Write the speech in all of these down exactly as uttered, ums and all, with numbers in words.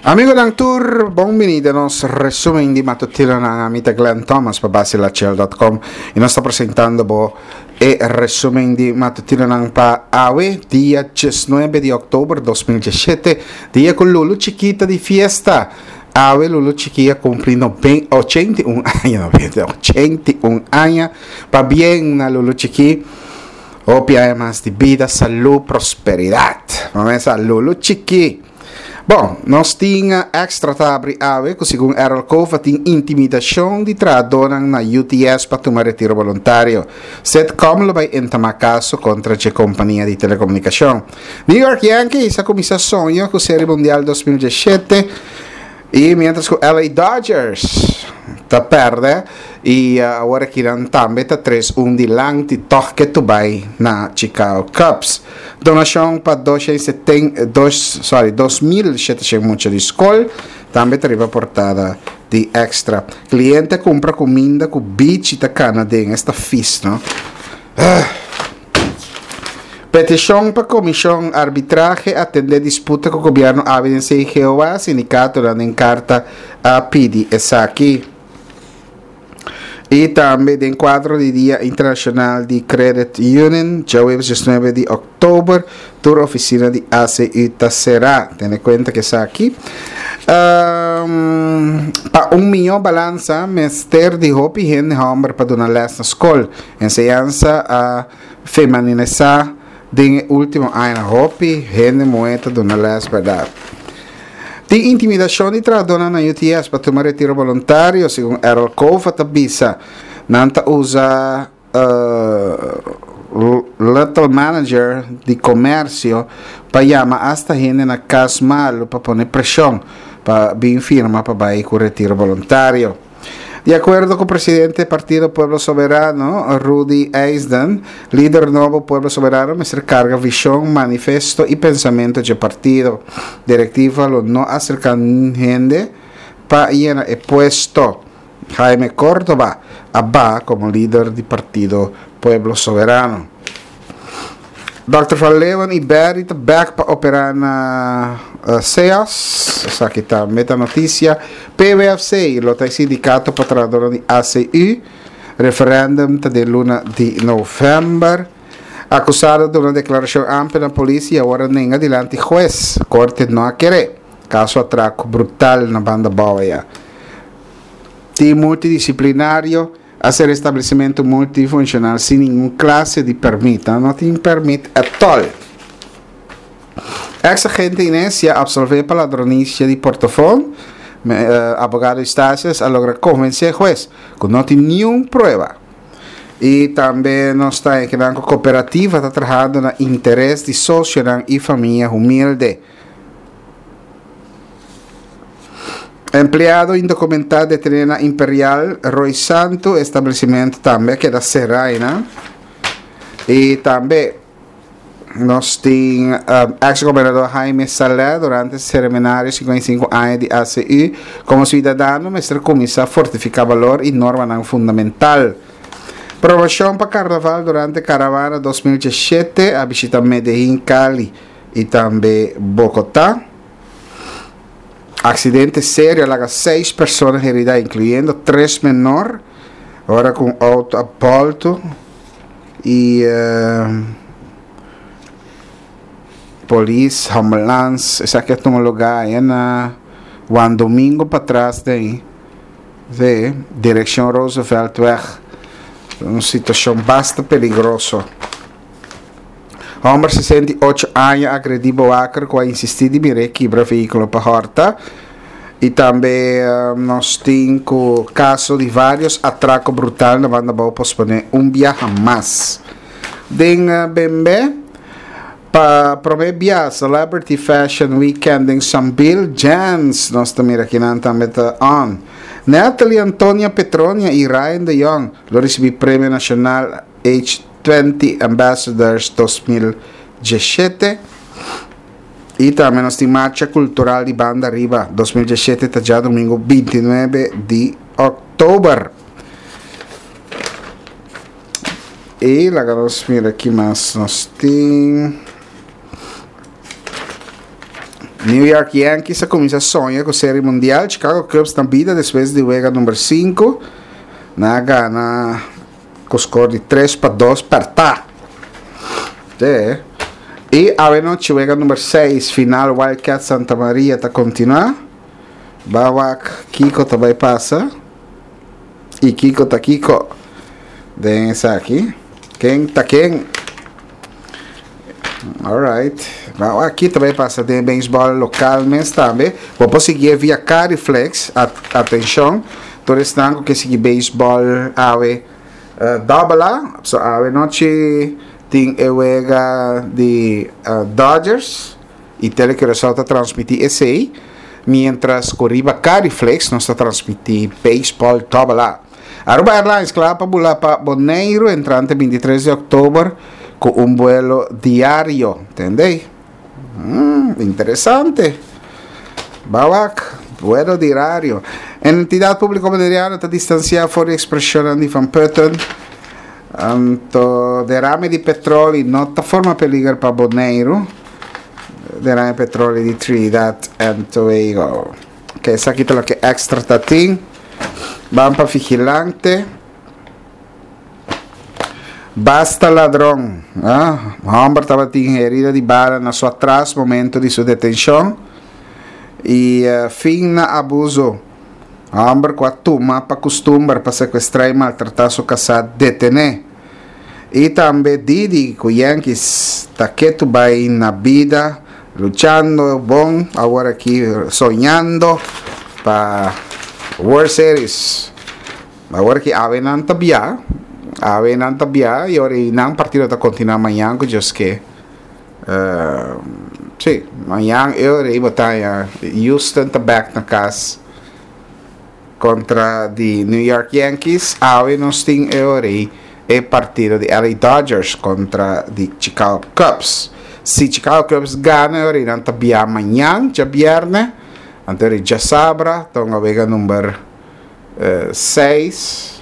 Amigo ng tour, benvenuti al nostro resumen di mattutino na amita Glenn Thomas pa base la C L dot com e non sto presentando bo e resumen di mattutino ng pa awe dia diciannove di ottobre duemiladiciassette dia con Lulu Chiquita di fiesta. Awe Lulu Chiquita cumplindo ben ottantauno anni, no, ottantauno anni, pa bien na Lulu Chiquita. Opia más di vida, salud, prosperidad. Vamos a Lulu Chiquita. Bom, nós tinha extra tabri ave, così come era il cova di intimidazione di tradonang na U T S para tomar retiro volontario. Set come lo vai entama caso contra le compagnie di telecomunicazione. New York Yankees ha cominciato sogno con Serie Mondiale duemiladiciassette e mentre con L A Dodgers ta perde e uh, ora che non tambe ta tre uno di lang ti tocche tu vai na Chicago Cubs. Donazione per duemilasettecento, sorry, duemilasettecento di scol, tambe arriva portata di extra. Cliente compra comida con bici da canadese, sta fis, no? Uh. Petizione per commissione arbitraje attende disputa con il governo Evidenza di Jehová, sindicato in carta a P D S aqui. E também de enquadro de Dia Internacional de Credit Union, dia diciannove de outubro, toda a oficina de A C U será. Tenha conta que está aqui. Um, para um milhão balança, Mister de Hopi, gente homem para donar les na escola. Enseñança a feminina de último ano Hopi, gente moeda donar les verdade. Di intimidazione tra donna na U T S per tomare retiro volontario, secondo Errol Cove tabisa, nanta usa uh, little manager di commercio pa chiama hasta gente na cas malo pa pone pressione pa bin firma pa vai con retiro volontario. De acuerdo con el presidente del Partido Pueblo Soberano, Rudy Eisden, líder nuevo Pueblo Soberano, me carga visión, manifesto y pensamiento del partido. Directiva lo no acercan gente para llenar el puesto. Jaime Córdoba, Abba como líder del Partido Pueblo Soberano. doctor Van Leeuwen y Barry back para operar na uh, C E A S, essa aqui tá meta notícia. P W F C, lo tá sindicato patrador de A C U, referendum tá de luna de novembro. Acusado de uma declaração ampla na polícia e agora nem adiante juez. Corte não a querer. Caso atraco brutal na banda Boia. Team multidisciplinário. Hacer estabelecimento multifuncional sem nenhuma classe de permito, não tem permito at all. Ex-agente Inésia absolveu para ladronícia de portafólio, uh, abogado Estácias a lograr convencer o juez, que não tem nenhuma prova. E também nós está em que a cooperativa está trabalhando no interesse de sócio e família humilde. Empleado indocumentado de Trena Imperial Roy Santo, estabelecimento também que é da Serraina. E também nós temos uh, ex-governador Jaime Salé durante o seminário cinquenta e cinco anos de A C U. Como cidadão, mestre começa a fortificar valor e norma não fundamental. Promoção para Carnaval durante a Caravana duemiladiciassette, a visita Medellín, Cali e também Bogotá. Accidente sério, alaga seis pessoas heridas, incluindo três menores, agora com auto apalto e uh, polícia, ambulância. Esse aqui é um lugar aí na um domingo para trás daí, de direção Roosevelt Weg, uma situação bastante perigosa. Homem de sessenta e oito anos agrediu Boacar com a insistir de mirar quebra veículo para horta. E também uh, nós temos o caso de vários atracos brutais na banda Boa posponer um viaje mais. Den uh, Bembe, para promover a Celebrity Fashion Weekend em São Bill, Jans, nós também aqui não também está on. Natalie Antonia Petronia e Ryan de Jong, lo recebi Prêmio Nacional H vinte Ambassadors duemiladiciassette. E também nós temos Marcha Cultural de Banda Riba duemiladiciassette, está já domingo vinte e nove de outubro. E lá vamos ver aqui mais nós temos New York Yankees comienza a soñar con Serie Mundial. Chicago Cubs na vida después de juega número cinco. Na gana com score de três para dois para tá. É. E a noite juega número seis, final Wildcat Santa Maria tá continuar. Bawak Kiko também passa. E Kiko tá Kiko. Densa aqui. Quem tá quem? Alright. Bawak aqui também passa de beisebol local mesmo também. Vou seguir via Cariflex. Atenção. Todo estanco que sigue beisebol ave uh, double A. So ave noite tem a juega de uh, Dodgers. E tele que resulta transmitir esse aí. Mientras corriba Cariflex não está transmitir beisebol double A. Aruba Airlines claro para bular para Bonaire entrante vinte e três de outubro com um vuelo diário, entendeu? Hum, interessante. Bawak, vuelo diário. A entidade pública bonaerense está distanciada fora de expressão de Van Putten. Anto derrame de petróleo não está forma perigo para Bonaire. Derrame de petróleo de Trinidad and Tobago. Ok, isso aqui é o que extra está tem. Vamos para vigilante. Basta ladrão. Ah, o homem estava com herida de bala na sua atrás, momento de sua detenção. E uh, fim na abuso. O homem com a turma para costume para sequestrar e maltratar seu casado detener. E também Didi, com Yankees, está quieto bem na vida, lutando, bom, agora aqui sonhando para World Series. Agora que a não está bem, a não está bem, e agora não partido está continuando amanhã, que just que, uh, sim, amanhã eu irei botar Houston está back na casa contra de New York Yankees, a nós tem eu irei é partido de L A Dodgers contra de Chicago Cubs. Se Chicago Cubs ganha, eu irei não está bem amanhã, já viernes, então eu já sabra, então a vega número seis.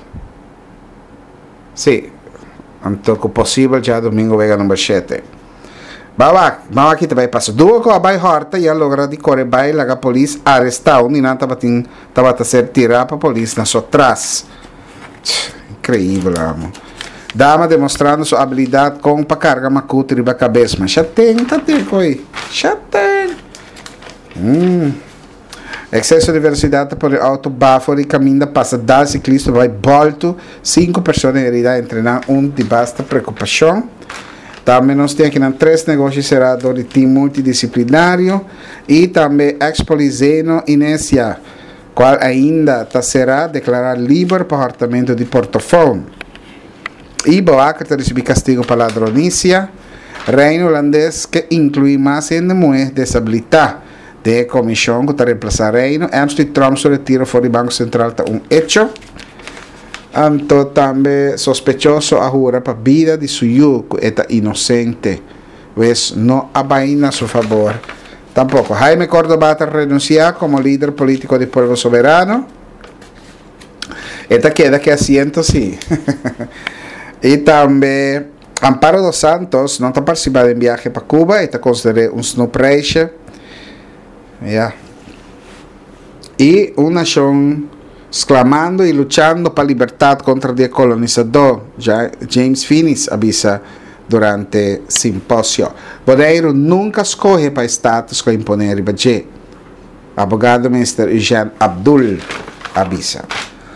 Sim, então que possível já domingo vega número sete. Bawak, bawak aqui também passa duas com a bai horta e a logra de correr bai laga polícia arrestar um e não estava tin estava a ser tirado para a polícia na sua trás. Incrível, amo. Dama demonstrando sua habilidade com para carga macuta riba cabeça, mas já tem, tá tem coi, já tem. Hum. Excesso de velocidade por auto bafo e caminho passa da ciclista vai volto, cinco pessoas heridas entrenar um de basta preocupação. Também nós temos aqui na três negócios será de time multidisciplinário e também ex-polizeno Inésia, qual ainda tá, será declarado livre para o apartamento de portofone. E Boaca está recebendo castigo para ladronícia. Reino holandês que inclui mais ainda mulheres desabilitadas. De comissão que está reemplazando Reino. Antes de Trump se retira fora do Banco Central está um hecho. Anto também sospechoso a jurar para a vida de seu yugo está inocente. Pues não abaina a seu favor. Tampoco. Jaime Córdoba está renunciar como líder político del pueblo soberano. Esta queda que asiento sí. Y también Amparo dos Santos no está participando en viaje para Cuba. Está considerado un snoop race. Yeah. Y una nación exclamando y luchando para libertad contra el colonizador. Ya James Finis avisa durante simposio. Bonaire nunca escoge para status que imponer Ibaje. Abogado mister Eugene Abdul avisa.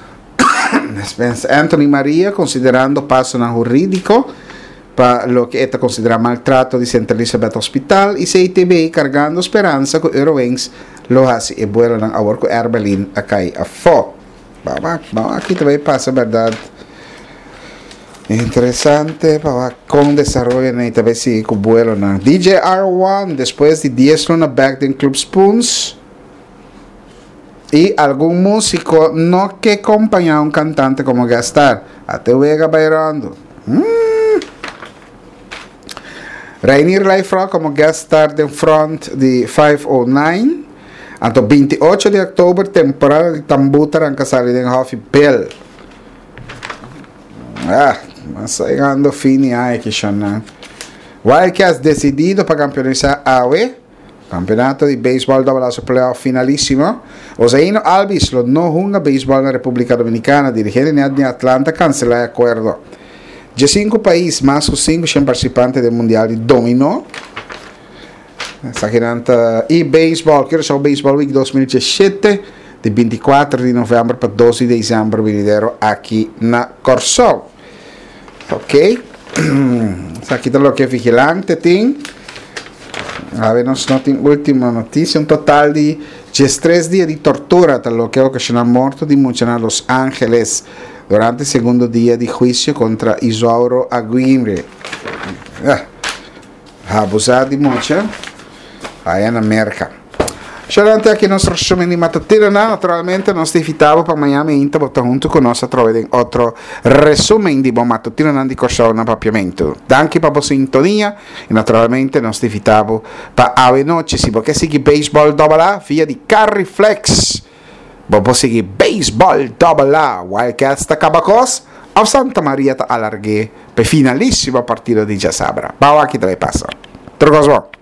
Anthony Maria considerando paso na jurídico para lo que está considerado maltrato de Saint Elizabeth Hospital y C I T B cargando esperanza que Eurowings lo hace e vuelo ng award ko Erbelin akay afo. Baba, baba, aquí também passa verdade. Interessante para com desarrollo na também se com vuelo na D J R one después de diez luna back in Club Spoons. Y algún músico no que acompaña a un cantante como gastar até Vega bailando. Mm. Rainier Life Rock como gastar de front de quinhentos e nove. Anto vinte e oito de outubro temporada de Tambuta arranca salir en Huffy Bell. Ah, mas chegando fim e aí que chama. Wildcats decidido para campeonizar A U E. Campeonato di baseball dopo la playoff finalissimo. Osaino Alvis lo no hunga baseball na República Dominicana dirigente de Atlanta cancela acordo. De cinco países mais os cinco são participantes do Mundial de Domino. Sta chiamando e baseball, che so Baseball Week duemiladiciassette di ventiquattro di novembre per doze di dicembre venidero aqui na Corsol. Ok? Aqui tá lo que vigilante tem. Avevano in ultima notizia un totale di três dias di tortura lo que ocasionó la muerte di muchos en Los Ángeles durante il secondo dia di juicio contra Isauro Aguirre. Eh, abusati di mucho allá in America. Durante aqui nostro resumen di mattina, naturalmente non stifitavo per Miami Inter, botta junto con nostra trovate altro resumen di buon mattino di corso un appapiamento. Danke per la sintonia e naturalmente non stifitavo per ave noci, si può che si baseball dopo la via di Carry Flex. Bobo si baseball dopo la Wildcats da Cabacos a Santa Maria da Alarghe per finalissima partita di Giasabra. Bau aqui dove passa. Troco